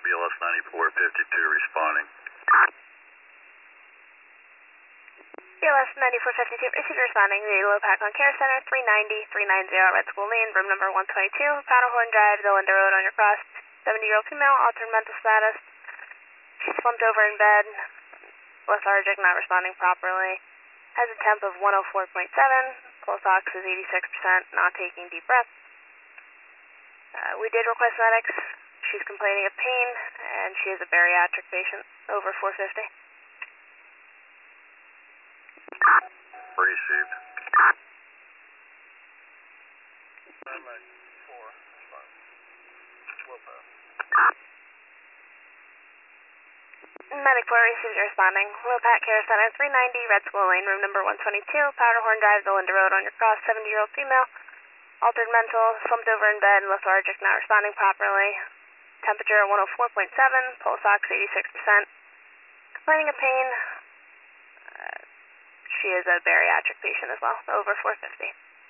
BLS 9452 responding. BLS 9452, received responding. The low pack on Care Center, 390 Red School Lane, room number 122, Powderhorn Drive, Delinda Road on your cross. 70-year-old female, altered mental status. She's slumped over in bed, lethargic, not responding properly. Has a temp of 104.7, pulse ox is 86%, not taking deep breaths. We did request medics. She's complaining of pain, and she is a bariatric patient, over 450. Received. Medic 4 received responding. Low-Pack Care Center, 390 Red School Lane, room number 122, Powderhorn Drive, Delinda Road on your cross. 70-year-old female, altered mental, slumped over in bed, lethargic, not responding properly. Temperature 104.7, pulse ox 86%. Complaining of pain. She is a bariatric patient as well, over 450.